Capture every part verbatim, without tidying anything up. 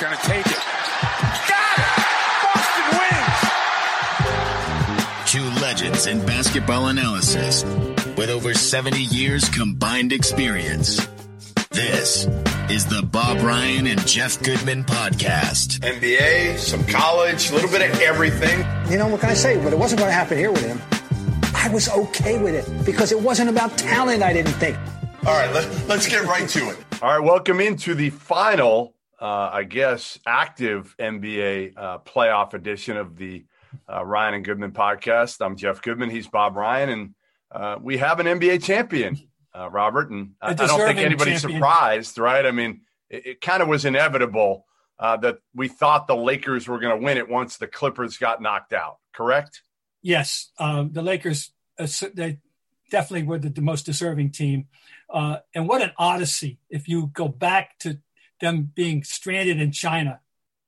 going to take it. Got it! Boston wins! Two legends in basketball analysis with over seventy years combined experience. This is the Bob Ryan and Jeff Goodman podcast. N B A, some college, a little bit of everything. You know, what can I say? But it wasn't going to happen here with him. I was okay with it because it wasn't about talent, I didn't think. All right, let, let's get right to it. All right, welcome into the final, uh, I guess, active N B A uh, playoff edition of the uh, Ryan and Goodman podcast. I'm Jeff Goodman. He's Bob Ryan, and uh, we have an N B A champion. Uh, Robert, and I, I don't think anybody's champion. surprised, right? I mean, it, it kind of was inevitable uh, that we thought the Lakers were going to win it once the Clippers got knocked out, correct? Yes, um, the Lakers, uh, they definitely were the, the most deserving team. Uh, and what an odyssey if you go back to them being stranded in China.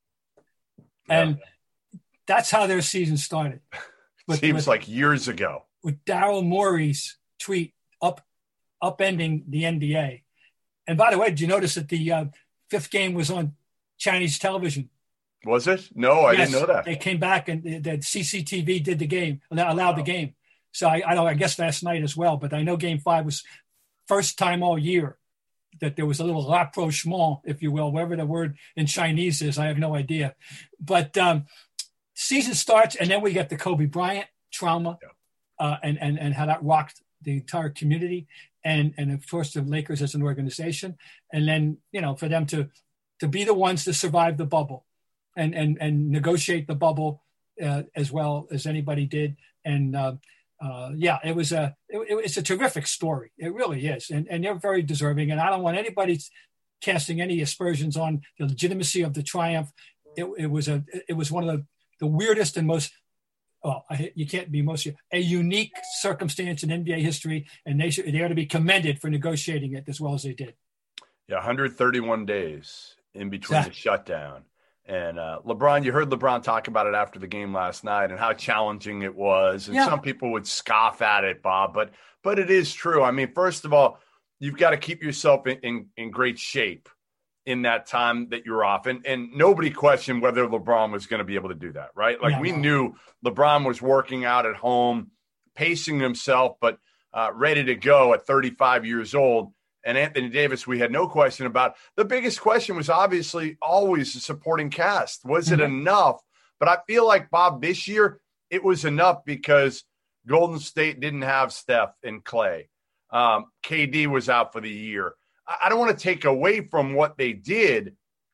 Yeah. And that's how their season started. With, Seems with, like years ago. With Daryl Morey's tweet up upending the N B A. And by the way, did you notice that the uh, fifth game was on Chinese television? Was it? No, I yes, didn't know that. They came back and the, the C C T V did the game, allowed wow. the game. So I, I don't. I guess last night as well. But I know Game Five was first time all year that there was a little rapprochement, if you will, whatever the word in Chinese is. I have no idea. But um, season starts, and then we get the Kobe Bryant trauma, yeah. uh, and and and how that rocked the entire community. And, and of course, the Lakers as an organization. And then, you know, for them to to be the ones to survive the bubble and and, and negotiate the bubble uh, as well as anybody did. And, uh, uh, yeah, it was a it, it's a terrific story. It really is. And, and they're very deserving. And I don't want anybody casting any aspersions on the legitimacy of the triumph. It, it was a it was one of the, the weirdest and most Well, I, you can't be most a unique circumstance in N B A history, and they should they ought to be commended for negotiating it as well as they did. Yeah, one hundred thirty-one days in between exactly. the shutdown, and uh, LeBron. You heard LeBron talk about it after the game last night and how challenging it was. And yeah. some people would scoff at it, Bob, but but it is true. I mean, first of all, you've got to keep yourself in, in, in great shape in that time that you're off. And and nobody questioned whether LeBron was going to be able to do that, right? Like yeah, we no. knew LeBron was working out at home, pacing himself, but uh, ready to go at thirty-five years old. And Anthony Davis, we had no question about. The biggest question was obviously always the supporting cast. Was mm-hmm. it enough? But I feel like, Bob, this year it was enough because Golden State didn't have Steph and Clay. Um, K D was out for the year. I don't want to take away from what they did,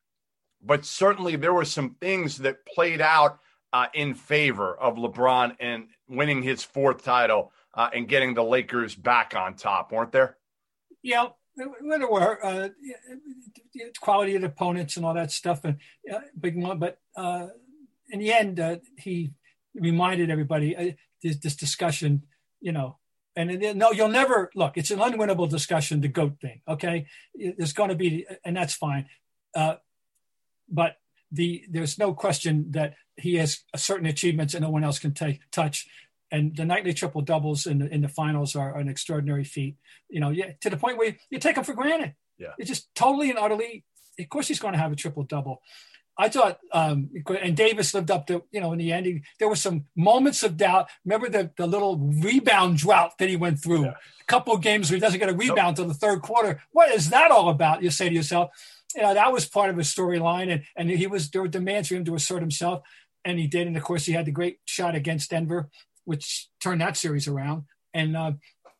but certainly there were some things that played out uh, in favor of LeBron and winning his fourth title uh, and getting the Lakers back on top, weren't there? Yeah, there were. Uh, quality of the opponents and all that stuff, and uh, big one. But uh, in the end, uh, he reminded everybody uh, this, this discussion, you know. And no, you'll never look. It's an unwinnable discussion, the GOAT thing. Okay, there's going to be, and that's fine. Uh, but the there's no question that he has certain achievements that no one else can take touch. And the nightly triple doubles in the in the finals are an extraordinary feat. You know, yeah, to the point where you, you take them for granted. Yeah, it's just totally and utterly. Of course, he's going to have a triple double. I thought, um, and Davis lived up to, you know, in the end, he, there were some moments of doubt. Remember the, the little rebound drought that he went through? Yeah. A couple of games where he doesn't get a rebound until nope. the third quarter. What is that all about? You say to yourself, you know, that was part of his storyline. And, and he was, there were demands for him to assert himself. And he did. And of course, he had the great shot against Denver, which turned that series around. And, uh,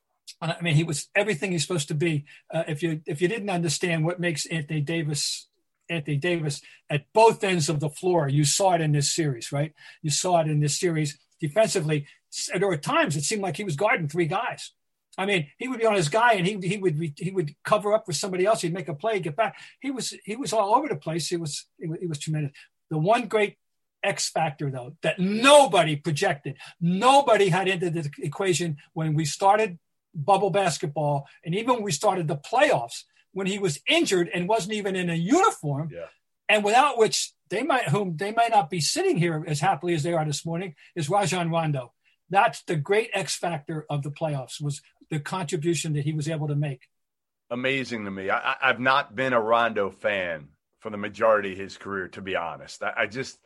I mean, he was everything he's supposed to be. Uh, if you, if you didn't understand what makes Anthony Davis Anthony Davis at both ends of the floor. You saw it in this series, right? You saw it in this series defensively. There were times it seemed like he was guarding three guys. I mean, he would be on his guy and he he would he would cover up for somebody else. He'd make a play, get back. He was he was all over the place. He was he was, he was tremendous. The one great X factor though that nobody projected, nobody had into the equation when we started bubble basketball, and even when we started the playoffs, when he was injured and wasn't even in a uniform, yeah. and without which they might, whom they might not be sitting here as happily as they are this morning, is Rajon Rondo. That's the great X factor of the playoffs, was the contribution that he was able to make. Amazing to me. I, I've not been a Rondo fan for the majority of his career, to be honest. I, I just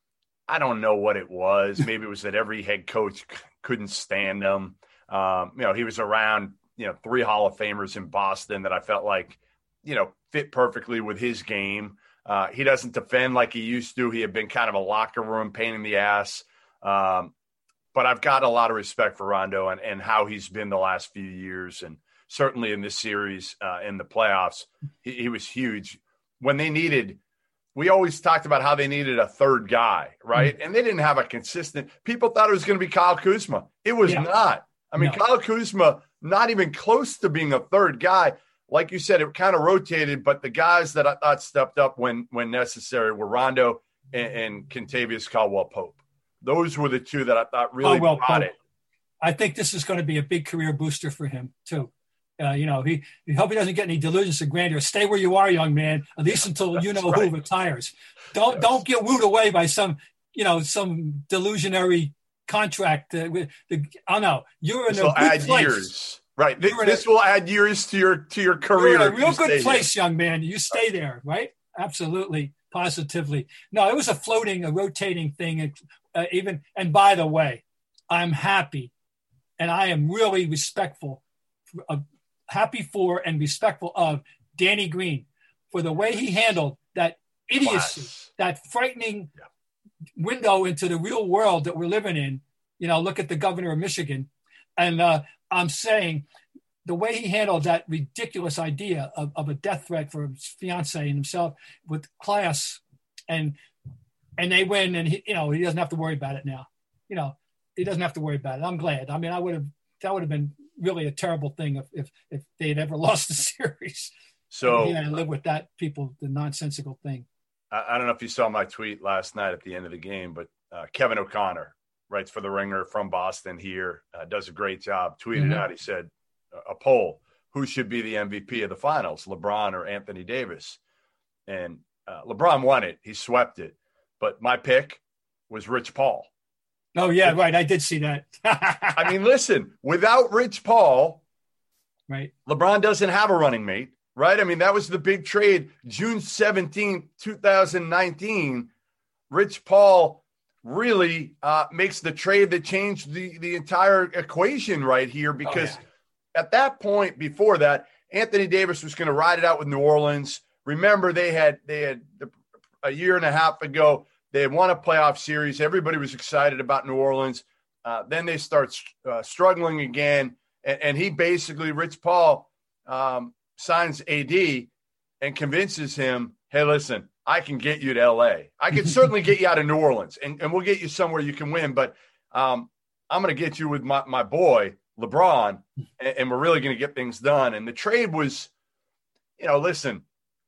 I don't know what it was. Maybe it was that every head coach c- couldn't stand him. Um, you know, he was around, you know, three Hall of Famers in Boston that I felt like, you know, fit perfectly with his game. Uh, he doesn't defend like he used to. He had been kind of a locker room pain in the ass. Um, but I've got a lot of respect for Rondo and, and how he's been the last few years. And certainly in this series, uh, in the playoffs, he, he was huge. When they needed – we always talked about how they needed a third guy, right? Mm-hmm. And they didn't have a consistent – people thought it was going to be Kyle Kuzma. It was yeah. not. I mean, no. Kyle Kuzma, not even close to being a third guy. Like you said, it kind of rotated, but the guys that I thought stepped up when when necessary were Rondo and, and Kentavious Caldwell-Pope. Those were the two that I thought really Caldwell brought Pope. It. I think this is going to be a big career booster for him, too. Uh, you know, he, he hope he doesn't get any delusions of grandeur. Stay where you are, young man, at least until you know right. who retires. Don't yes. don't get wooed away by some, you know, some delusionary contract. Uh, with the, I don't know. You're in this a will good add place. Years. Right. This, this a, will add years to your to your career. You're in a real good place, here. young man. You stay there, right? Absolutely, positively. No, it was a floating, a rotating thing. Uh, even and by the way, I'm happy, and I am really respectful. Uh, happy for and respectful of Danny Green for the way he handled that idiocy, Class. that frightening yeah. window into the real world that we're living in. You know, look at the governor of Michigan. And uh, I'm saying the way he handled that ridiculous idea of, of a death threat for his fiance and himself with class and and they win and, he, you know, he doesn't have to worry about it now. You know, he doesn't have to worry about it. I'm glad. I mean, I would have, that would have been really a terrible thing if if, if they had ever lost the series. So he had to live with that, people, the nonsensical thing. I, I don't know if you saw my tweet last night at the end of the game, but uh, Kevin O'Connor writes for The Ringer from Boston here, uh, does a great job. Tweeted mm-hmm. out, he said, a poll, who should be the M V P of the finals, LeBron or Anthony Davis? And uh, LeBron won it. He swept it. But my pick was Rich Paul. Oh, yeah, right. I did see that. I mean, listen, without Rich Paul, right? LeBron doesn't have a running mate, right? I mean, that was the big trade. June seventeenth, twenty nineteen, Rich Paul really uh, makes the trade that changed the, the entire equation right here because oh, yeah. at that point, before that, Anthony Davis was going to ride it out with New Orleans. Remember, they had they had a year and a half ago, they had won a playoff series. Everybody was excited about New Orleans. Uh, then they start uh, struggling again. And, and he basically, Rich Paul, um, signs A D and convinces him, hey, listen, I can get you to L A. I can certainly get you out of New Orleans, and, and we'll get you somewhere you can win. But um, I'm going to get you with my, my boy, LeBron, and, and we're really going to get things done. And the trade was, you know, listen,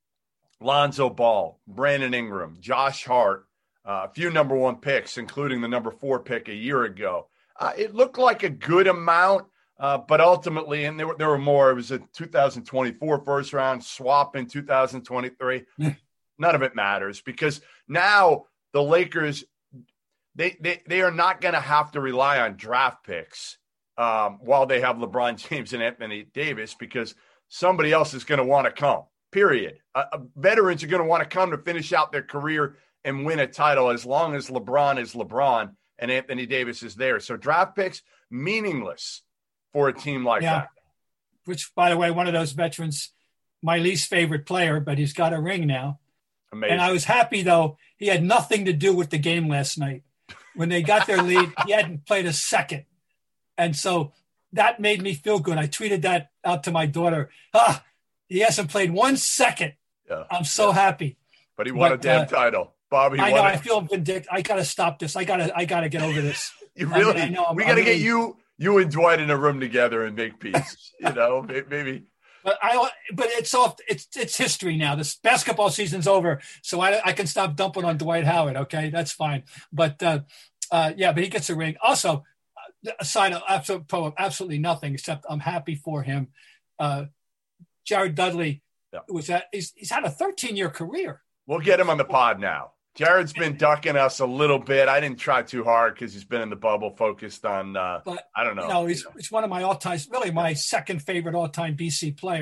Lonzo Ball, Brandon Ingram, Josh Hart, uh, a few number one picks, including the number four pick a year ago. Uh, it looked like a good amount, uh, but ultimately, and there were, there were more. It was a two thousand twenty-four first round swap in two thousand twenty-three. None of it matters because now the Lakers, they they, they are not going to have to rely on draft picks um, while they have LeBron James and Anthony Davis because somebody else is going to want to come. Period. Uh, veterans are going to want to come to finish out their career and win a title as long as LeBron is LeBron and Anthony Davis is there. So draft picks, meaningless for a team like yeah. that. Which, by the way, one of those veterans, my least favorite player, but he's got a ring now. Amazing. And I was happy, though, he had nothing to do with the game last night. When they got their lead, he hadn't played a second. And so that made me feel good. I tweeted that out to my daughter. Ah, he hasn't played one second. Yeah. I'm so yeah. happy. But he won but, a damn uh, title. Bobby I know. won I it. feel vindictive. I got to stop this. I got to I got to get over this. You really? I mean, I know we got to really, get you you and Dwight in a room together and make peace. You know, maybe. But I, but it's off. It's it's history now. This basketball season's over, so I, I can stop dumping on Dwight Howard. Okay, that's fine. But uh, uh, yeah, but he gets a ring. Also, aside of absolutely, absolutely nothing except I'm happy for him. Uh, Jared Dudley yeah. was that he's, he's had a thirteen year career. We'll get him on the pod now. Jared's been ducking us a little bit. I didn't try too hard because he's been in the bubble, focused on. Uh, but I don't know. You know, he's you know. It's one of my all time, really my second favorite all time B C player.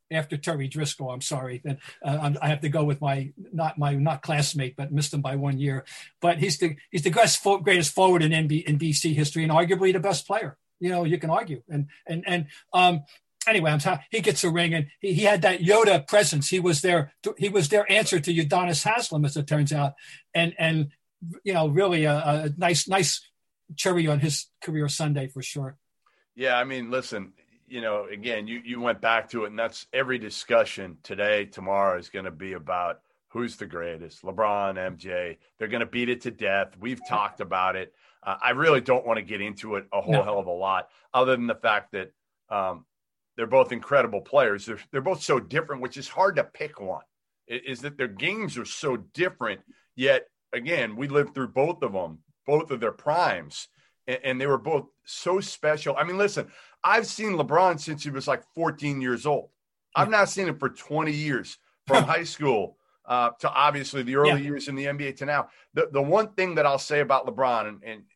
after Terry Driscoll. I'm sorry. And uh, I'm, I have to go with my, not my, not classmate, but missed him by one year. But he's the, he's the greatest, greatest forward in N B, in B C history and arguably the best player. You know, you can argue. And, and, and, um, anyway, I'm t- he gets a ring, and he, he had that Yoda presence. He was their, he was their answer to Udonis Haslem, as it turns out. And, and, you know, really a, a nice, nice cherry on his career Sunday for sure. Yeah. I mean, listen, you know, again, you, you went back to it, and that's every discussion today, tomorrow is going to be about who's the greatest, LeBron, M J. They're going to beat it to death. We've talked about it. Uh, I really don't want to get into it a whole no. hell of a lot, other than the fact that um, they're both incredible players. They're, they're both so different, which is hard to pick one. It, is that their games are so different, yet, again, we lived through both of them, both of their primes, and, and they were both so special. I mean, listen, I've seen LeBron since he was like fourteen years old. I've not seen him for twenty years, from high school uh, to obviously the early yeah. years in the N B A to now. The the one thing that I'll say about LeBron, and, and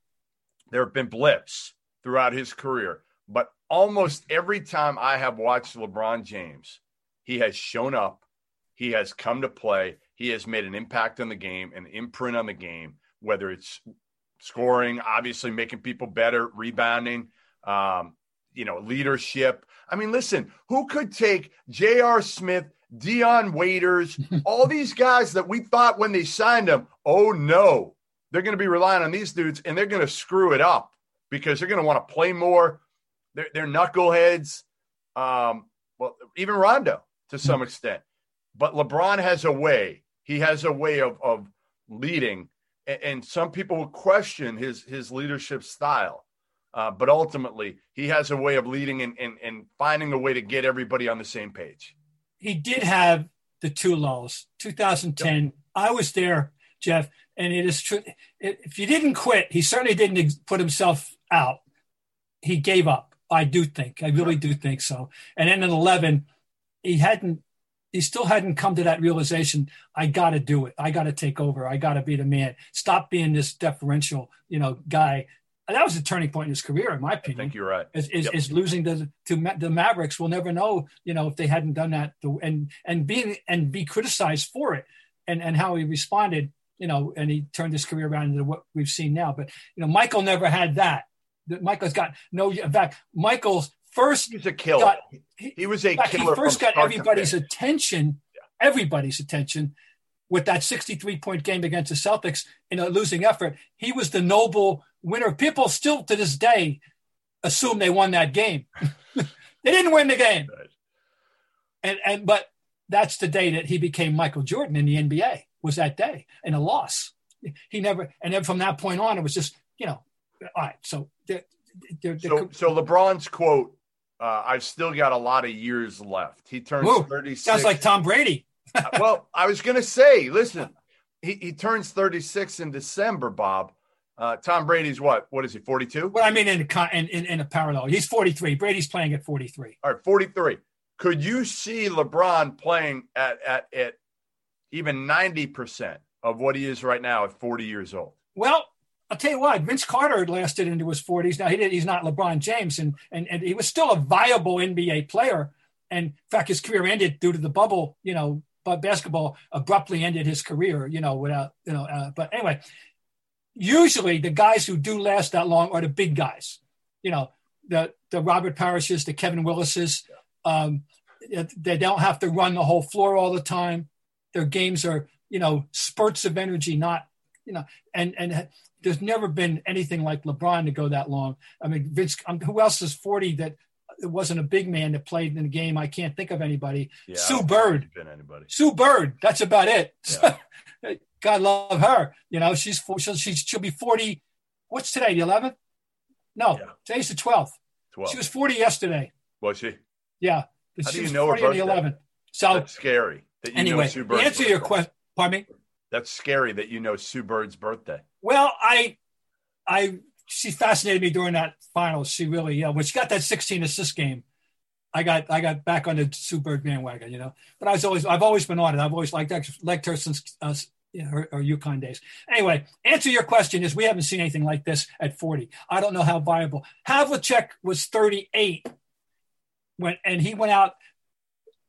there have been blips throughout his career, but almost every time I have watched LeBron James, he has shown up, he has come to play, he has made an impact on the game, an imprint on the game, whether it's scoring, obviously making people better, rebounding, um, you know, leadership. I mean, listen, who could take J R. Smith, Dion Waiters, all these guys that we thought when they signed them, oh, no, they're going to be relying on these dudes, and they're going to screw it up because they're going to want to play more. They're, they're knuckleheads. Um, well, even Rondo to some extent. But LeBron has a way. He has a way of, of leading, and, and some people will question his, his leadership style. Uh, but ultimately, he has a way of leading and, and, and finding a way to get everybody on the same page. He did have the two lulls. two thousand ten, yep. I was there, Jeff, and it is true. If he didn't quit, he certainly didn't put himself out. He gave up. I do think. I really do think so. And then in eleven, he hadn't. He still hadn't come to that realization. I got to do it. I got to take over. I got to be the man. Stop being this deferential, you know, guy. And that was a turning point in his career, in my opinion. I think you're right. Is, is, yep. is losing to, to the Mavericks. We'll never know, you know, if they hadn't done that, and and being and be criticized for it, and and how he responded, you know, and he turned his career around into what we've seen now. But you know, Michael never had that. Michael's got no. In fact, Michael's first he was a killer. Got, he, he was a fact, killer. He first got everybody's attention. attention. Yeah. Everybody's attention. With that sixty-three point game against the Celtics in a losing effort, he was the noble winner. People still to this day assume they won that game. They didn't win the game. Right. And and but that's the day that he became Michael Jordan in the N B A, was that day, and a loss. He never, and then from that point on, it was just, you know, all right. So, they're, they're, they're, so, so LeBron's quote, uh, I've still got a lot of years left. He turns Ooh, thirty-six. Sounds like Tom Brady. Well, I was going to say, listen, he, he turns thirty-six in December, Bob. Uh, Tom Brady's what? What is he, forty-two? Well, I mean, in a, in, in a parallel. He's forty-three. Brady's playing at forty-three. All right, forty-three. Could you see LeBron playing at, at, at even ninety percent of what he is right now at forty years old? Well, I'll tell you what, Vince Carter lasted into his forties. Now, he did, he's not LeBron James, and, and, and he was still a viable N B A player. And in fact, his career ended due to the bubble, you know, but basketball abruptly ended his career, you know, without, you know, uh, but anyway, usually the guys who do last that long are the big guys, you know, the, the Robert Parishes, the Kevin Willises. Um, they don't have to run the whole floor all the time. Their games are, you know, spurts of energy, not, you know, and, and there's never been anything like LeBron to go that long. I mean, Vince, um, who else is forty that it wasn't a big man that played in the game? I can't think of anybody. Yeah, Sue Bird. Been anybody. Sue Bird. That's about it. Yeah. God love her. You know, she's she'll, she's she'll be forty. What's today? The eleventh? No, yeah. Today's the twelfth. twelve. She was forty yesterday. Was she? Yeah. How she do you was know forty her on the eleventh. So that's scary. That you anyway, know Sue Bird's to answer birthday. your question, pardon me. That's scary that you know Sue Bird's birthday. Well, I, I, she fascinated me during that finals. She really, yeah. When she got that sixteen assist game, I got, I got back on the Sue Bird bandwagon, you know. But I was always, I've always been on it. I've always liked, liked her since uh, you know, her, her UConn days. Anyway, answer your question is we haven't seen anything like this at forty. I don't know how viable. Havlicek was thirty-eight when, and he went out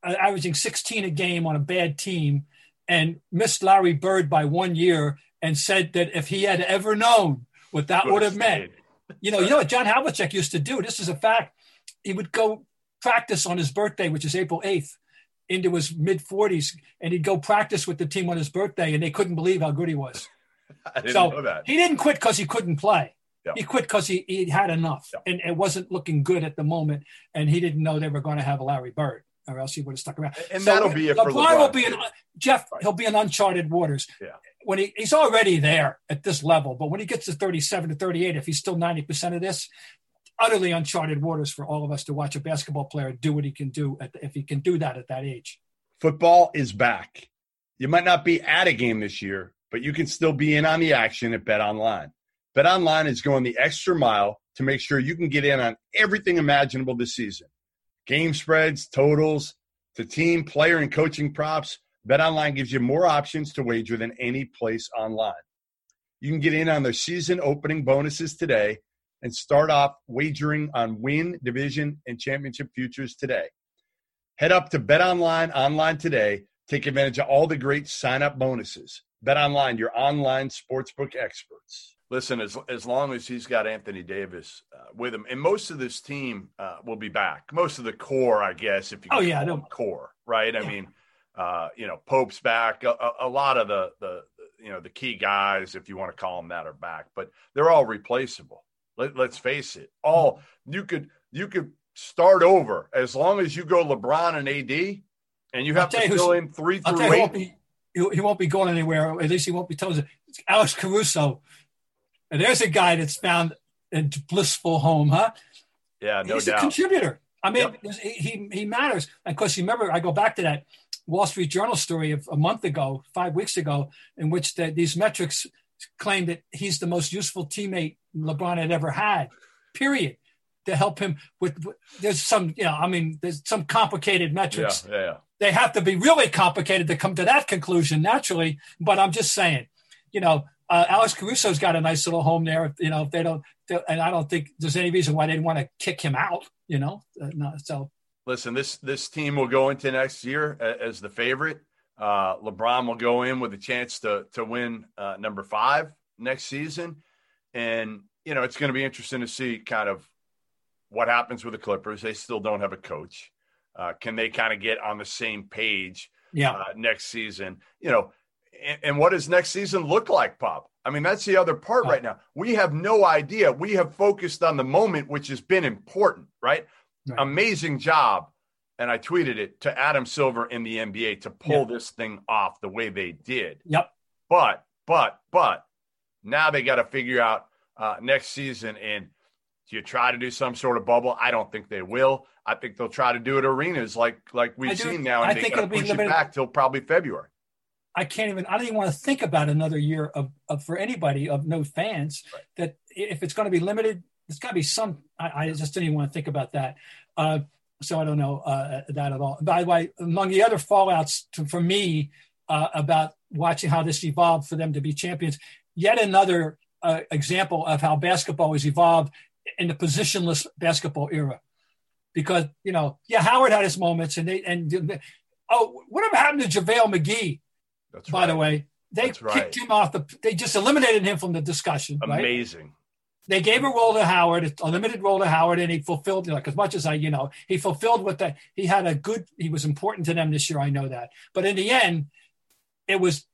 uh, averaging sixteen a game on a bad team and missed Larry Bird by one year and said that if he had ever known what that would have meant, you know, you know what John Havlicek used to do? This is a fact. He would go practice on his birthday, which is April eighth, into his mid forties, and he'd go practice with the team on his birthday, and they couldn't believe how good he was. I didn't so know that. He didn't quit because he couldn't play. Yep. He quit because he, he had enough, Yep. and it wasn't looking good at the moment, and he didn't know they were going to have a Larry Bird, or else he would have stuck around. And so that'll be it for LeBron. LeBron will be in, too. Jeff. He'll be in uncharted waters. Yeah. When he, he's already there at this level, but when he gets to thirty-seven to thirty-eight, if he's still ninety percent of this, utterly uncharted waters for all of us to watch a basketball player do what he can do at the, if he can do that at that age. Football is back. You might not be at a game this year, but you can still be in on the action at BetOnline. BetOnline is going the extra mile to make sure you can get in on everything imaginable this season. Game spreads, totals, to team, player, and coaching props. BetOnline gives you more options to wager than any place online. You can get in on their season opening bonuses today and start off wagering on win, division, and championship futures today. Head up to BetOnline online today. Take advantage of all the great sign-up bonuses. BetOnline, your online sportsbook experts. Listen, as as long as he's got Anthony Davis uh, with him, and most of this team uh, will be back. Most of the core, I guess, if you can oh, yeah, call no. them core, right? Yeah. I mean, uh, you know, Pope's back. A, a lot of the, the, you know, the key guys, if you want to call them that, are back. But they're all replaceable. Let, let's face it. All you could you could start over as long as you go LeBron and A D, and you have to fill in three I'll through tell you, eight. he, won't be, he, he won't be going anywhere. At least he won't be told. It's Alex Caruso. And there's a guy that's found a blissful home, huh? Yeah, no He's doubt. a contributor. I mean, Yep. he, he he matters. And of course, you remember, I go back to that Wall Street Journal story of a month ago, five weeks ago, in which the, these metrics claim that he's the most useful teammate LeBron had ever had, period, to help him with, with there's some, you know, I mean, there's some complicated metrics. Yeah, yeah. They have to be really complicated to come to that conclusion naturally. But I'm just saying, you know, Uh, Alex Caruso's got a nice little home there. You know, if they don't, and I don't think there's any reason why they didn't want to kick him out. You know, uh, no, so Listen, this this team will go into next year as the favorite. Uh, LeBron will go in with a chance to to win uh, number five next season, and you know it's going to be interesting to see kind of what happens with the Clippers. They still don't have a coach. Uh, can they kind of get on the same page? Yeah. Uh, next season, you know. And, and what does next season look like, Pop? I mean, that's the other part oh. right now. We have no idea. We have focused on the moment, which has been important, right? right. Amazing job. And I tweeted it to Adam Silver in the N B A to pull yep. this thing off the way they did. Yep. But, but, but now they got to figure out uh, next season. And do you try to do some sort of bubble? I don't think they will. I think they'll try to do it arenas like like we've seen now. And I they think got to it'll push be it back till probably February. I can't even, I don't even want to think about another year of, of for anybody of no fans right. that if it's going to be limited, it's got to be some, I, I just didn't even want to think about that. Uh, so I don't know uh, that at all. By the way, among the other fallouts to, for me uh, about watching how this evolved for them to be champions, yet another uh, example of how basketball has evolved in the positionless basketball era. Because, you know, yeah, Howard had his moments and they, and oh, whatever happened to JaVale McGee? That's By right. the way, they That's right. kicked him off the. They just eliminated him from the discussion. Amazing. Right? They gave a role to Howard, a limited role to Howard, and he fulfilled. Like as much as I, you know, he fulfilled what that. He had a good. He was important to them this year. I know that. But in the end, it was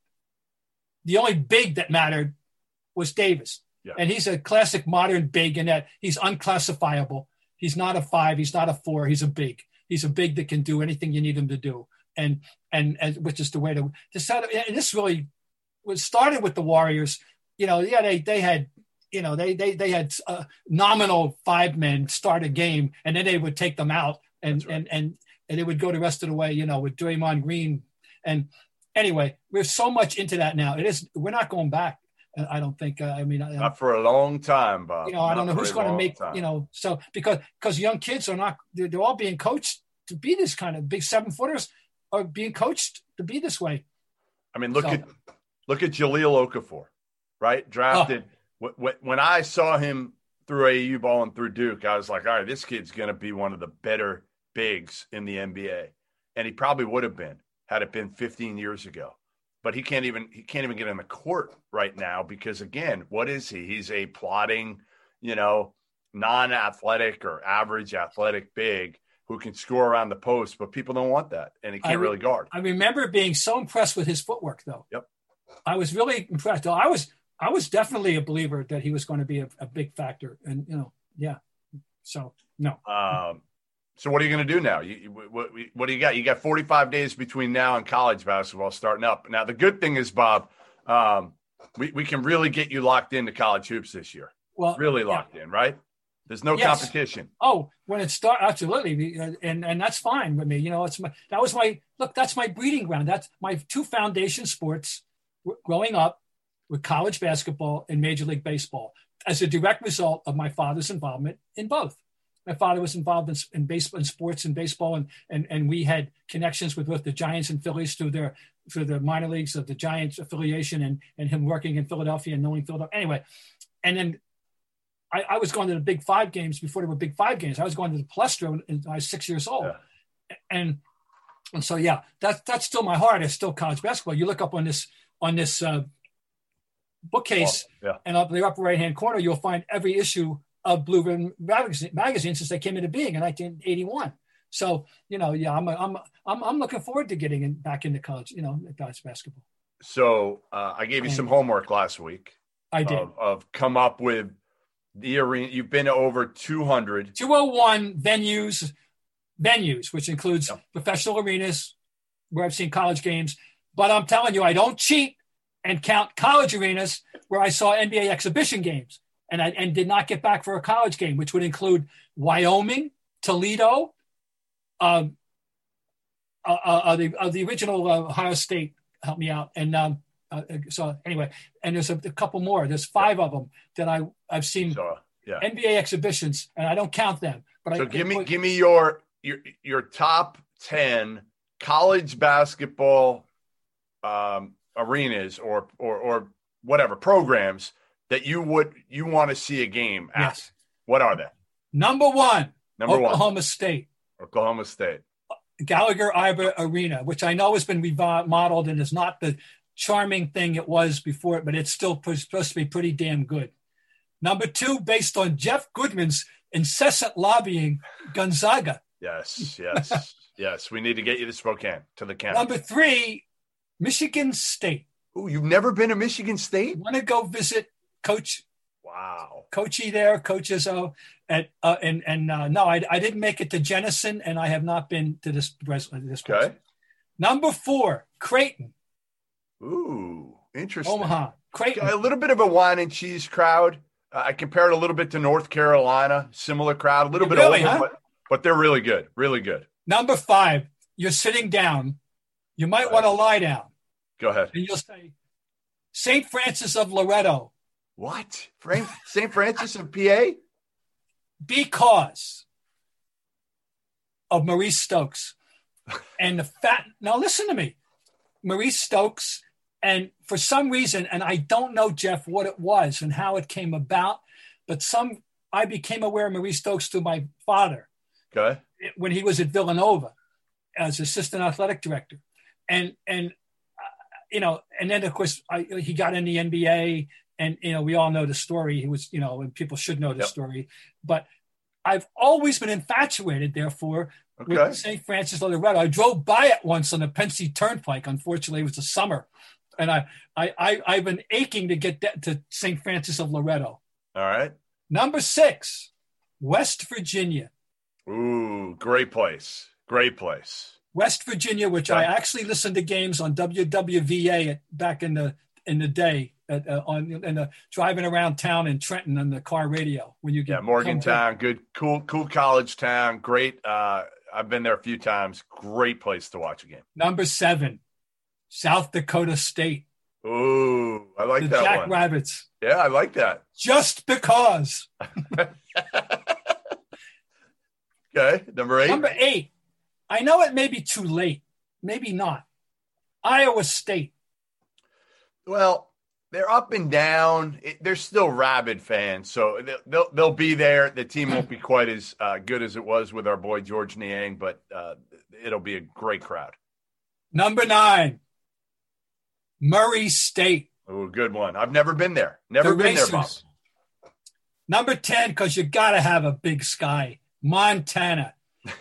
the only big that mattered was Davis, yeah. and he's a classic modern big in that he's unclassifiable. He's not a five. He's not a four. He's a big. He's a big that can do anything you need him to do. And, and, and which is the way to decide. And this really was started with the Warriors, you know, yeah, they, they had, you know, they, they, they had uh, nominal five men start a game and then they would take them out and, right. and, and, and it would go the rest of the way, you know, with Draymond Green. And anyway, we're so much into that now. It is, we're not going back. I don't think, uh, I mean, not for a long time, Bob. You know, I don't not know who's going to make, time. you know, so because, because young kids are not, they're, they're all being coached to be this kind of big seven footers. Are being coached to be this way. I mean, look so. at look at Jahlil Okafor, right? Drafted. Oh. When, when I saw him through A A U ball and through Duke, I was like, all right, this kid's going to be one of the better bigs in the N B A. and he probably would have been had it been fifteen years ago. But he can't even he can't even get in the court right now because, again, what is he? He's a plodding, you know, non-athletic or average athletic big who can score around the post, but people don't want that, and he can't re- really guard. I remember being so impressed with his footwork, though. Yep. I was really impressed. I was I was definitely a believer that he was going to be a, a big factor, and you know, yeah. So no. Um, so what are you going to do now? You, what, what do you got? You got forty-five days between now and college basketball starting up. Now the good thing is, Bob, um, we we can really get you locked into college hoops this year. Well, really locked yeah. in, right? There's no yes. competition. Oh, when it starts, absolutely, and and that's fine with me. You know, it's my that was my look. That's my breeding ground. That's my two foundation sports growing up with college basketball and Major League Baseball as a direct result of my father's involvement in both. My father was involved in, in baseball, in sports and baseball, and and and we had connections with both the Giants and Phillies through their through the minor leagues of the Giants affiliation, and and him working in Philadelphia and knowing Philadelphia. Anyway, and then. I, I was going to the Big Five games before there were Big Five games. I was going to the Palestro when I was six years old. Yeah. And and so, yeah, that, that's still my heart. It's still college basketball. You look up on this on this uh, bookcase, oh, yeah. and up in the upper right-hand corner, you'll find every issue of Blue Ribbon magazine, magazine since they came into being in nineteen eighty-one. So, you know, yeah, I'm I'm I'm I'm looking forward to getting in, back into college, you know, college basketball. So uh, I gave you and some homework last week. I did. Of, of come up with the arena. You've been to over two hundred. two oh one venues, venues, which includes yep. professional arenas where I've seen college games. But I'm telling you, I don't cheat and count college arenas where I saw N B A exhibition games and I and did not get back for a college game, which would include Wyoming, Toledo, um, uh, uh, the, uh, the original uh, Ohio State, help me out, and um, Uh, so anyway, and there's a, a couple more. There's five yeah. of them that I I've seen so, yeah. N B A exhibitions, and I don't count them. But so I, give I, me I, give me your your your top ten college basketball um, arenas or or or whatever programs that you would you want to see a game at. Yes. What are they? Number one, Number Oklahoma one. State. Oklahoma State. Gallagher-Iba Arena, which I know has been remodeled and is not the charming thing it was before, but it's still supposed to be pretty damn good. Number two, based on Jeff Goodman's incessant lobbying, Gonzaga. Yes, yes, yes. We need to get you to Spokane, to the camp. Number three, Michigan State. Oh, you've never been to Michigan State? Want to go visit Coach? Wow, Coachy there, Coach Izzo, at uh, and and uh, no, I, I didn't make it to Jenison, and I have not been to this this. Okay. Place. Number four, Creighton. Ooh, interesting. Omaha, Creighton. A little bit of a wine and cheese crowd. Uh, I compare it a little bit to North Carolina, similar crowd, a little bit really, older, huh? but, but they're really good, really good. Number five, you're sitting down. You might Right. want to lie down. Go ahead. And you'll say, Saint Francis of Loretto. What? Frank, Saint Francis of P A? Because of Maurice Stokes. And the fat, now listen to me. Maurice Stokes, and for some reason, and I don't know, Jeff, what it was and how it came about, but some I became aware of Maurice Stokes through my father. Okay. When he was at Villanova as assistant athletic director. And, and uh, you know, and then, of course, I, he got in the N B A, and, you know, we all know the story. He was, you know, and people should know the Yep. story. But I've always been infatuated, therefore, Okay. with Saint Francis of Loretto. I drove by it once on the Pennsy Turnpike. Unfortunately, it was the summer. And I, I, I, I've been aching to get that to Saint Francis of Loretto. All right. Number six, West Virginia. Ooh, great place. Great place. West Virginia, which Okay. I actually listened to games on W W V A at, back in the in the day, at, uh, on in the driving around town in Trenton on the car radio when you get Yeah, Morgantown, good, cool, cool college town. Great. Uh, I've been there a few times. Great place to watch a game. Number seven, South Dakota State. Ooh, I like the that Jack one. Rabbits. Yeah, I like that. Just because. Okay, number eight. Number eight. I know it may be too late. Maybe not. Iowa State. Well, they're up and down. It, they're still rabid fans, so they'll, they'll they'll be there. The team won't be quite as uh, good as it was with our boy George Niang, but uh, it'll be a great crowd. Number nine, Murray State. Oh, good one. I've never been there. Never The been Racers. there, Bob. Number ten, because you got to have a big sky, Montana.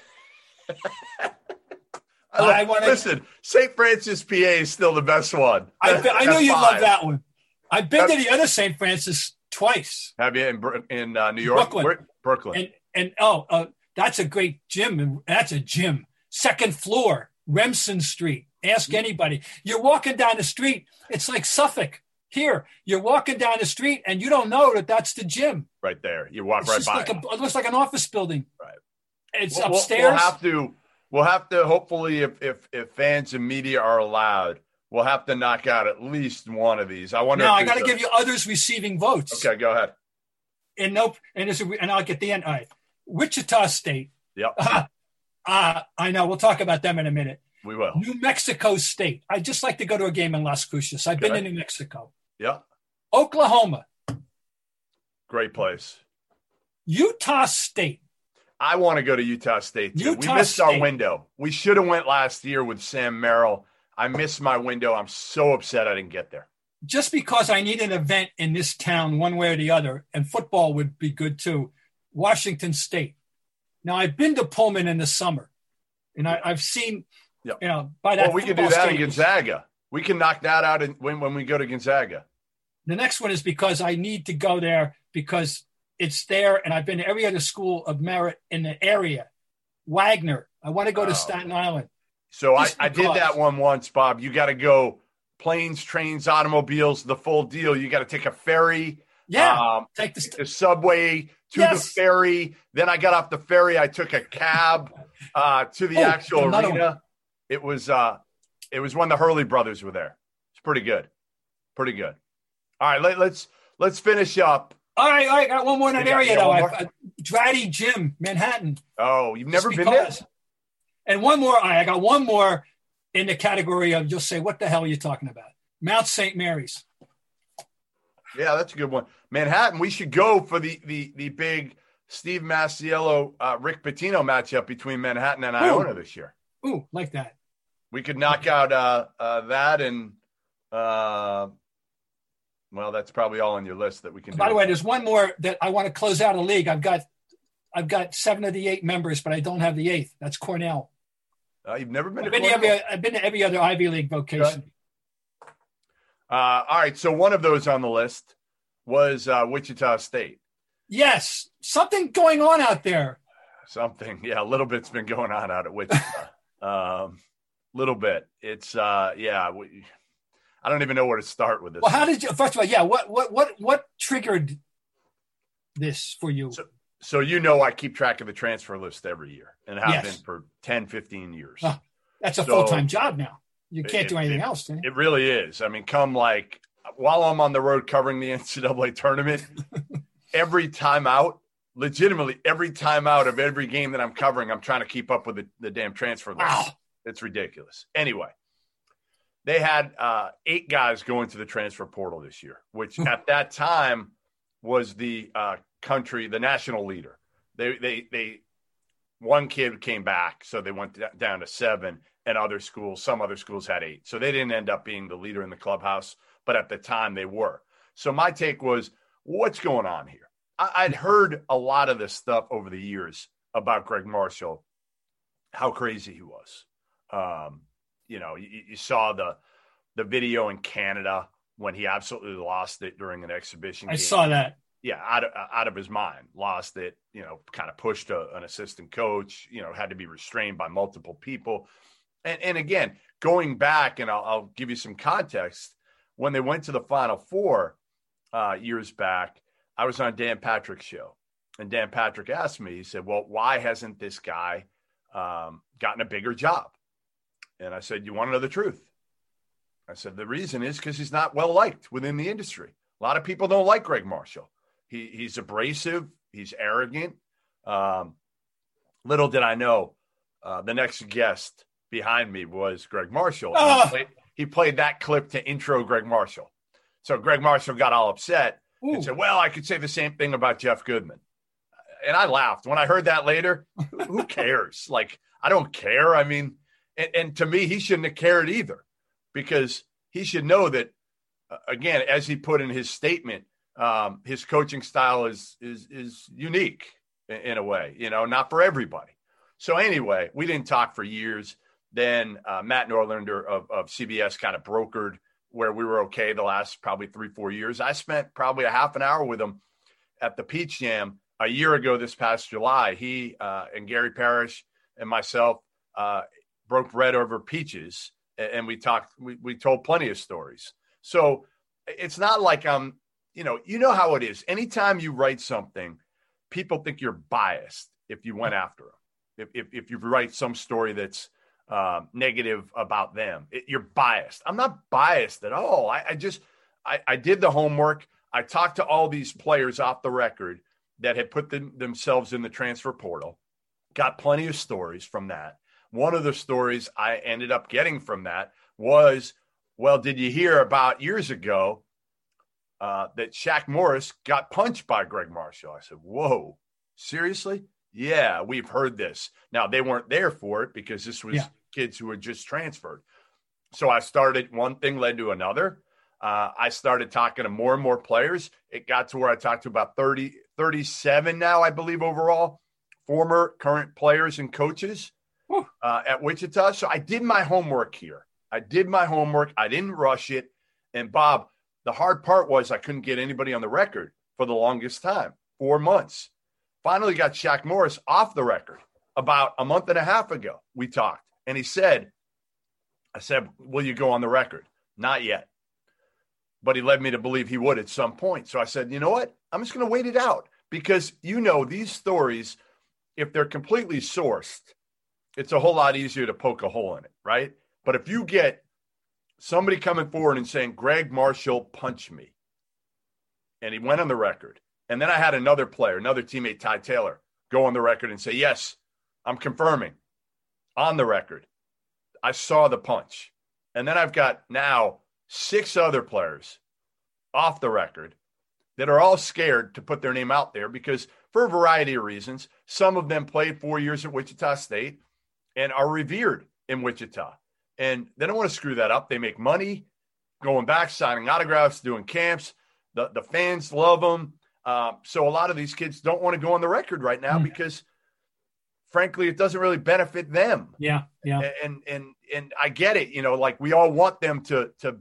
I, love, I wanna, listen, Saint Francis, P A is still the best one. I, I know you five. love that one. I've been That's, to the other Saint Francis twice. Have you in in uh, New York? Brooklyn. Where? Brooklyn. And and oh, uh, that's a great gym. That's a gym. Second floor, Remsen Street. Ask anybody. You're walking down the street. It's like Suffolk. Here, you're walking down the street and you don't know that that's the gym. Right there. You walk it's right just by. Like a, it looks like an office building. Right. It's we'll, upstairs. We'll have to. We'll have to. Hopefully, if if if fans and media are allowed, we'll have to knock out at least one of these. I wonder. Now if I got to a, give you others receiving votes. Okay, go ahead. And nope. And there's a, and I'll get the end. All right. Wichita State. Yep. Uh, uh, I know. We'll talk about them in a minute. We will. New Mexico State. I just like to go to a game in Las Cruces. I've okay. been to New Mexico. Yeah. Oklahoma. Great place. Utah State. I want to go to Utah State too. Utah we missed State. our window. We should have went last year with Sam Merrill. I missed my window. I'm so upset I didn't get there. Just because I need an event in this town one way or the other, and football would be good too, Washington State. Now, I've been to Pullman in the summer, and I, I've seen, yep. you know, by that Well, we can do that stadium. in Gonzaga. We can knock that out in, when, when we go to Gonzaga. The next one is because I need to go there because it's there, and I've been to every other school of merit in the area. Wagner. I want to go to oh. Staten Island. So I, I did that one once, Bob. You got to go planes, trains, automobiles, the full deal. You got to take a ferry. Yeah, um, take the, st- the subway to yes. the ferry. Then I got off the ferry. I took a cab uh, to the oh, actual arena. One. It was uh, it was when the Hurley brothers were there. It's pretty good, pretty good. All right, let, let's let's finish up. All right, all right. I got one more in that area though. I, I, Dratty Gym, Manhattan. Oh, you've never been there? And one more. All right, I got one more in the category of you'll say, what the hell are you talking about? Mount Saint Mary's. Yeah, that's a good one. Manhattan, we should go for the the the big Steve Masiello, uh, Rick Pitino matchup between Manhattan and Iona Ooh. this year. Ooh, like that. We could knock out uh, uh, that and, uh, well, that's probably all on your list that we can do. By the way, there's one more that I want to close out a league. I've got I've got seven of the eight members, but I don't have the eighth. That's Cornell. Uh, you've never been I've to been Cornell? To every, I've been to every other Ivy League vocation. Uh, all right, so one of those on the list was uh, Wichita State. Yes, something going on out there. Something, yeah, a little bit's been going on out at Wichita. um, little bit. It's, uh, yeah, we, I don't even know where to start with this. Well, how did you, first of all, yeah, what what what what triggered this for you? So, so you know I keep track of the transfer list every year and have yes. been for ten, fifteen years. Oh, that's a so, full-time job now. You can't it, do anything it, else. Can you? It really is. I mean, come like while I'm on the road covering the N C double A tournament, every time out, legitimately every time out of every game that I'm covering, I'm trying to keep up with the, the damn transfer list. Wow. It's ridiculous. Anyway, they had uh, eight guys go into the transfer portal this year, which at that time was the uh, country, the national leader. They, they, they, one kid came back, so they went down to seven. And other schools, some other schools had eight. So they didn't end up being the leader in the clubhouse, but at the time they were. So my take was, what's going on here? I, I'd heard a lot of this stuff over the years about Greg Marshall, how crazy he was. Um, you know, you, you saw the the video in Canada when he absolutely lost it during an exhibition I game. saw that. Yeah, out of, out of his mind, lost it, you know, kind of pushed a, an assistant coach, you know, had to be restrained by multiple people. And, and again, going back, and I'll, I'll give you some context, when they went to the Final Four uh, years back, I was on Dan Patrick's show. And Dan Patrick asked me, he said, well, why hasn't this guy um, gotten a bigger job? And I said, you want to know the truth? I said, the reason is because he's not well-liked within the industry. A lot of people don't like Greg Marshall. He, he's abrasive. He's arrogant. Um, little did I know, uh, the next guest behind me was Greg Marshall. Oh. He, played, he played that clip to intro Greg Marshall. So Greg Marshall got all upset Ooh. and said, well, I could say the same thing about Jeff Goodman. And I laughed. When I heard that later, who cares? Like, I don't care. I mean, and, and to me, he shouldn't have cared either, because he should know that, uh, again, as he put in his statement, um, his coaching style is is is unique in, in a way, you know, not for everybody. So anyway, we didn't talk for years. Then uh, Matt Norlander of, of C B S kind of brokered where we were okay the last probably three, four years. I spent probably a half an hour with him at the Peach Jam a year ago this past July. He uh, and Gary Parrish and myself uh, broke bread over peaches, and, and we talked, we, we told plenty of stories. So it's not like I'm, you know, you know how it is. Anytime you write something, people think you're biased if you went after them. If, if, if you write some story that's uh, negative about them, it, you're biased. I'm not biased at all. I, I just, I, I did the homework. I talked to all these players off the record that had put them, themselves in the transfer portal, got plenty of stories from that. One of the stories I ended up getting from that was, well, did you hear about years ago uh, that Shaq Morris got punched by Greg Marshall? I said, whoa, seriously? Yeah, we've heard this. Now, they weren't there for it because this was yeah. kids who had just transferred. So I started, one thing led to another. Uh, I started talking to more and more players. It got to where I talked to about thirty, thirty-seven now, I believe, overall, former, current players and coaches uh, at Wichita. So I did my homework here. I did my homework. I didn't rush it. And, Bob, the hard part was I couldn't get anybody on the record for the longest time, four months. Finally got Shaq Morris off the record about a month and a half ago. We talked, and he said, I said, will you go on the record? Not yet. But he led me to believe he would at some point. So I said, you know what? I'm just going to wait it out, because, you know, these stories, if they're completely sourced, it's a whole lot easier to poke a hole in it, right? But if you get somebody coming forward and saying, Greg Marshall punched me, and he went on the record, and then I had another player, another teammate, Ty Taylor, go on the record and say, yes, I'm confirming on the record, I saw the punch. And then I've got now six other players off the record that are all scared to put their name out there because, for a variety of reasons, some of them played four years at Wichita State and are revered in Wichita. And they don't want to screw that up. They make money going back, signing autographs, doing camps. The, the fans love them. Um, so a lot of these kids don't want to go on the record right now mm. because, frankly, it doesn't really benefit them. Yeah, yeah. And and and I get it. You know, like, we all want them to to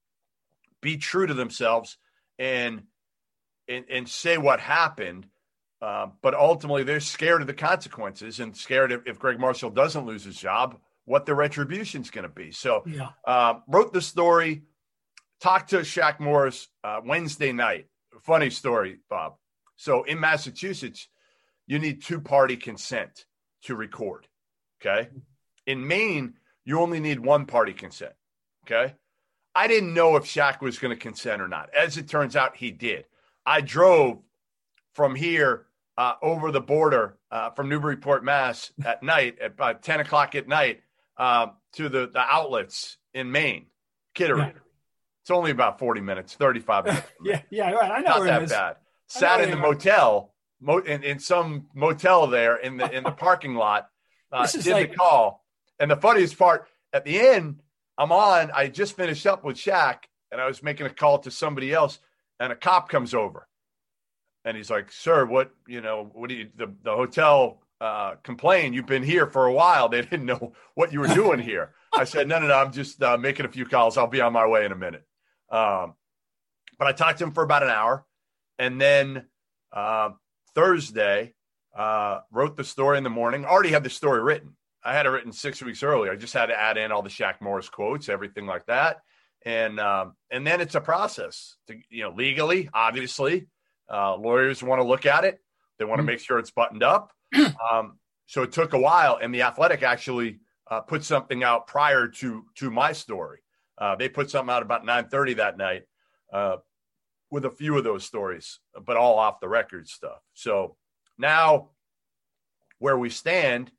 be true to themselves and and, and say what happened. Uh, but ultimately, they're scared of the consequences and scared if, if Greg Marshall doesn't lose his job, what the retribution is going to be. So yeah. uh, wrote the story, talked to Shaq Morris uh, Wednesday night. Funny story, Bob. So in Massachusetts, you need two-party consent to record, okay? In Maine, you only need one-party consent, okay? I didn't know if Shaq was going to consent or not. As it turns out, he did. I drove from here uh, over the border uh, from Newburyport, Mass. at night, at about ten o'clock at night, uh, to the, the outlets in Maine, Kittery. Yeah. It's only about forty minutes, thirty-five minutes. yeah, yeah, right. I know Not where that it is. bad. Sat in the motel, mo- in, in some motel there in the in the parking lot, uh, did like- the call. And the funniest part, at the end, I'm on, I just finished up with Shaq, and I was making a call to somebody else, and a cop comes over. And he's like, sir, what, you know, what do you, the, the hotel uh, complained, you've been here for a while. They didn't know what you were doing here. I said, no, no, no, I'm just uh, making a few calls. I'll be on my way in a minute. Um, but I talked to him for about an hour. And then uh, Thursday, uh, wrote the story in the morning. Already had the story written. I had it written six weeks earlier. I just had to add in all the Shaq Morris quotes, everything like that. And um, and then it's a process to, you know, legally, obviously. Uh, lawyers want to look at it. They want to make sure it's buttoned up. Um, so it took a while. And The Athletic actually uh, put something out prior to to my story. Uh, they put something out about nine thirty that night uh, with a few of those stories, but all off the record stuff. So now where we stand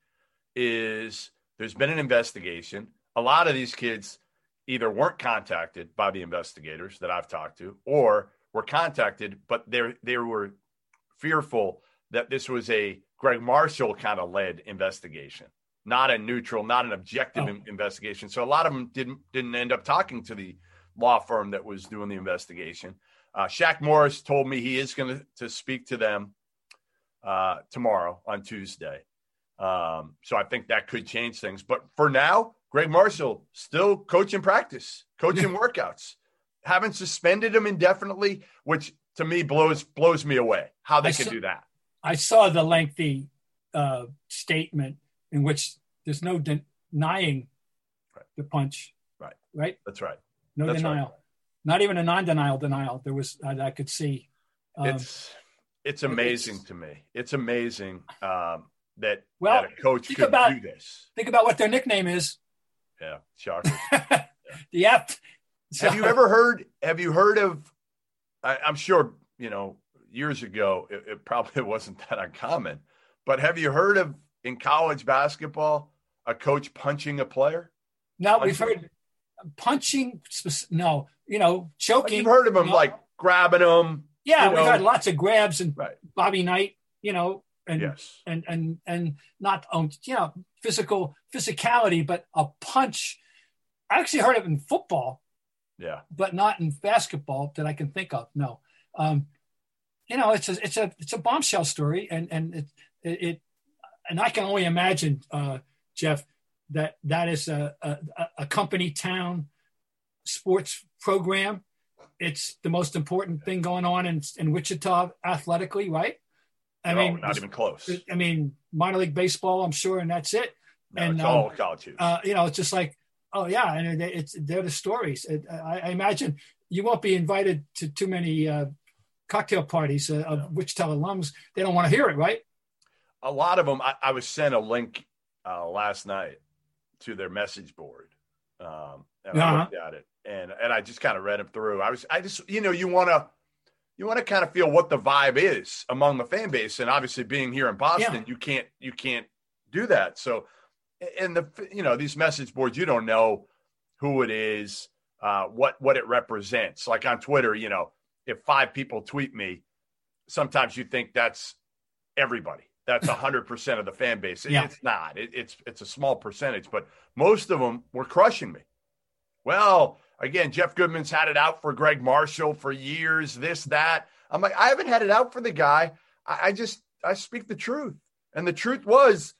is there's been an investigation. A lot of these kids either weren't contacted by the investigators that I've talked to or were contacted, but they they were fearful that this was a Greg Marshall kind of led investigation. not a neutral, not an objective Oh. in- investigation. So a lot of them didn't didn't end up talking to the law firm that was doing the investigation. Uh, Shaq Morris told me he is going to speak to them uh, tomorrow on Tuesday. Um, so I think that could change things. But for now, Greg Marshall still coaching practice, coaching workouts, haven't suspended him indefinitely, which to me blows blows me away how they I can saw, do that. I saw the lengthy uh, statement in which there's no de- denying Right. the punch. Right. Right. That's right. No That's denial. right. Not even a non-denial denial. There was I, I could see. Um, It's it's amazing it's- to me. It's amazing um, that, Well, that a coach think could about- do this. think about what their nickname is. Yeah, shocker. The F. Have you ever heard? Have you heard of? I, I'm sure you know. Years ago, it, it probably wasn't that uncommon. But have you heard of in college basketball a coach punching a player? No, we've punching? heard punching. spec- No, you know, choking. You've heard of them you know. like grabbing them. Yeah, you we've know. had lots of grabs and Right. Bobby Knight. You know, and Yes. and and and not um, you know physical physicality, but a punch. I actually heard it in football, Yeah. but not in basketball that I can think of. No, um, you know, it's a it's a it's a bombshell story, and and it it, it and I can only imagine, uh, Jeff, that that is a, a a company town sports program. It's the most important thing going on in in Wichita athletically, right? I no, mean, not even close. I mean, minor league baseball, I'm sure, and that's it. No, and it's um, all college hoops. uh, you know, it's just like, oh yeah, and it- it's they're the stories. It, I, I imagine you won't be invited to too many uh, cocktail parties uh, of No. Wichita alums. They don't want to hear it, right? A lot of them. I, I was sent a link uh, last night to their message board, um, and I Uh-huh. looked at it, and and I just kind of read them through. I was, I just, you know, you want to. You want to kind of feel what the vibe is among the fan base, and obviously being here in Boston, Yeah. you can't you can't do that. So, in the you know these message boards, you don't know who it is, uh, what what it represents. Like on Twitter, you know, if five people tweet me, sometimes you think that's everybody. That's a hundred percent of the fan base. It- Yeah. It's not. It, it's it's a small percentage, but most of them were crushing me. Well, again, Jeff Goodman's had it out for Greg Marshall for years, this, that. I'm like, I haven't had it out for the guy. I, I just, I speak the truth. And the truth was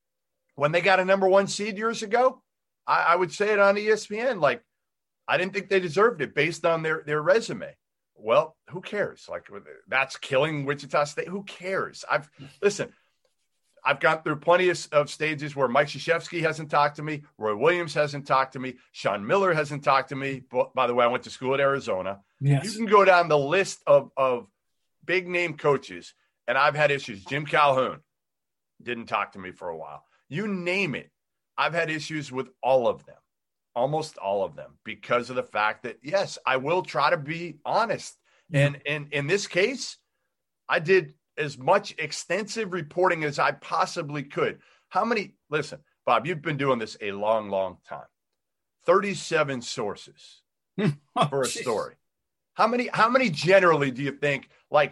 when they got a number one seed years ago, I, I would say it on E S P N. Like, I didn't think they deserved it based on their, their resume. Well, who cares? Like, that's killing Wichita State. Who cares? I've, listen, I've gone through plenty of, of stages where Mike Krzyzewski hasn't talked to me. Roy Williams hasn't talked to me. Sean Miller hasn't talked to me. But, by the way, I went to school at Arizona. Yes. You can go down the list of, of big name coaches, and I've had issues. Jim Calhoun didn't talk to me for a while. You name it. I've had issues with all of them, almost all of them, because of the fact that, yes, I will try to be honest. And, and in this case, I did as much extensive reporting as I possibly could. How many, listen, Bob, you've been doing this a long, long time. thirty-seven sources Oh, for a geez. story. How many, how many generally do you think like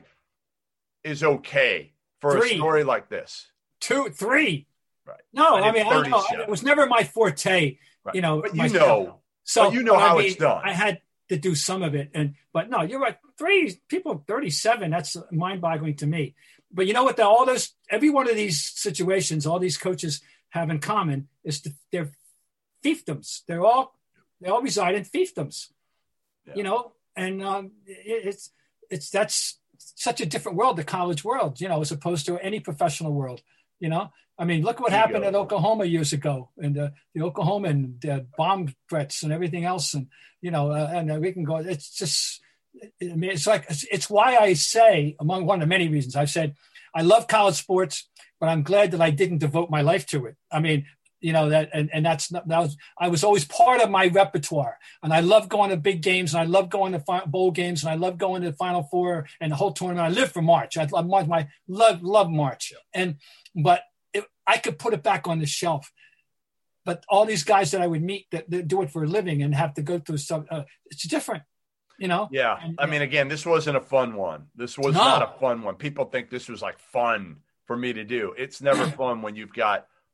is okay for Three. a story like this? Two, three. Right. No, I I, did mean, I know thirty-seven. it was never my forte. Right. You know, But you myself. know, So but you know but I how mean, it's done. I had to do some of it, and but no, you're right. Three people, thirty-seven. That's mind-boggling to me. But you know what? The, all those, every one of these situations, all these coaches have in common is that they're fiefdoms. They're all they all reside in fiefdoms. Yeah. You know, and um, it, it's it's that's such a different world, the college world. You know, as opposed to any professional world. You know, I mean, look what Ego. happened at Oklahoma years ago, and the, the Oklahoma and the bomb threats and everything else, and you know, uh, and uh, we can go. It's just, I mean, it's like it's, it's why I say, among one of the many reasons, I've said I love college sports, but I'm glad that I didn't devote my life to it. I mean, you know that, and, and that's not, that was I was always part of my repertoire, and I love going to big games, and I love going to fi- bowl games, and I love going to the Final Four and the whole tournament. I live for March. I love March. My love love March, and but it, I could put it back on the shelf. But all these guys that I would meet that, that do it for a living and have to go through stuff, uh, it's different, you know. Yeah. And, I mean, again, this wasn't a fun one. This was No. not a fun one. People think this was like fun for me to do. It's never fun when you've got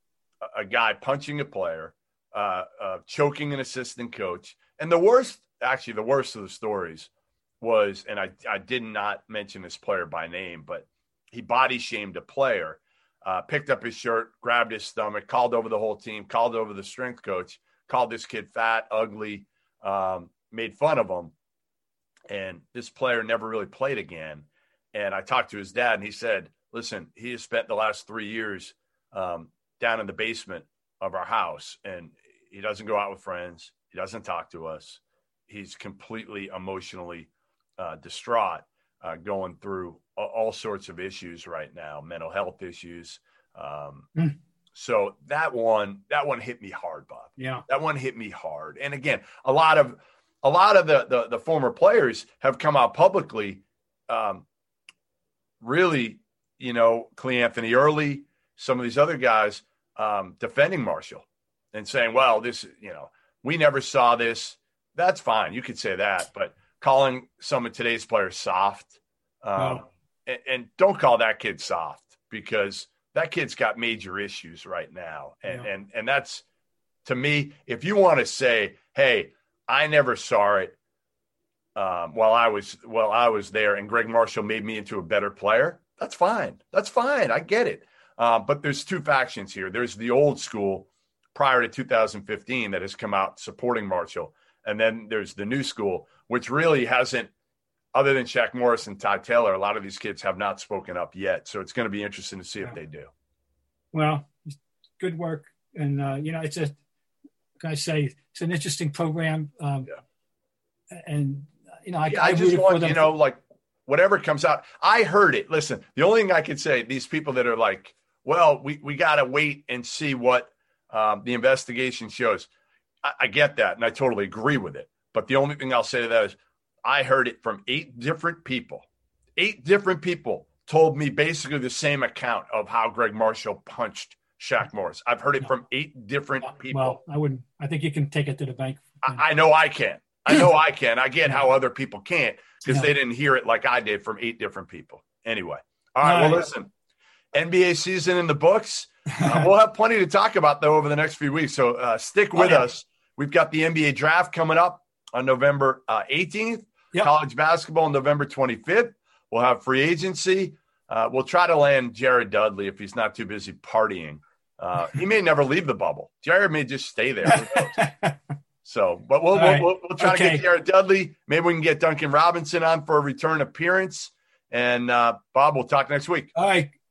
a, a guy punching a player, uh, uh, choking an assistant coach. And the worst, actually the worst of the stories was, and I, I did not mention this player by name, but he body shamed a player, uh, picked up his shirt, grabbed his stomach, called over the whole team, called over the strength coach, called this kid fat, ugly, um, made fun of him. And this player never really played again. And I talked to his dad, and he said, listen, he has spent the last three years um, down in the basement of our house, and he doesn't go out with friends. He doesn't talk to us. He's completely emotionally uh, distraught, uh, going through all, all sorts of issues right now, mental health issues. Um, mm. So that one, that one hit me hard, Bob. Yeah, that one hit me hard. And again, a lot of a lot of the the, the former players have come out publicly, um, really, you know, Cleanthony Early, some of these other guys um, defending Marshall and saying, well, this, you know, we never saw this. That's fine. You could say that, but calling some of today's players soft, um, oh. and, and don't call that kid soft, because that kid's got major issues right now. And, yeah. and, and that's, to me, if you want to say, hey, I never saw it um, while I was, while I was there, and Greg Marshall made me into a better player, that's fine. That's fine. I get it. Uh, but there's two factions here. There's the old school prior to two thousand fifteen that has come out supporting Marshall. And then there's the new school, which really hasn't, other than Shaq Morris and Todd Taylor, a lot of these kids have not spoken up yet. So it's going to be interesting to see yeah. if they do. Well, good work. And, uh, you know, it's a, can I say, it's an interesting program. Um, yeah. And, you know, I, yeah, I, I just want, you know, like whatever comes out. I heard it. Listen, the only thing I can say, these people that are like, well, we, we got to wait and see what um, the investigation shows. I, I get that, and I totally agree with it. But the only thing I'll say to that is I heard it from eight different people. Eight different people told me basically the same account of how Greg Marshall punched Shaq Morris. I've heard it from eight different people. Well, I wouldn't. I think you can take it to the bank. I, I know I can. I know I can. I get how other people can't, because no. they didn't hear it like I did from eight different people. Anyway. All right. All right. Well, listen, N B A season in the books. Uh, we'll have plenty to talk about, though, over the next few weeks. So uh, stick with oh, yeah. us. We've got the N B A draft coming up on November uh, eighteenth, yep. college basketball on November twenty-fifth. We'll have free agency. Uh, we'll try to land Jared Dudley if he's not too busy partying. Uh, he may never leave the bubble. Jared may just stay there. So, but we'll, we'll, right. we'll, we'll try okay. to get Jared Dudley. Maybe we can get Duncan Robinson on for a return appearance. And uh, Bob, we'll talk next week. All right.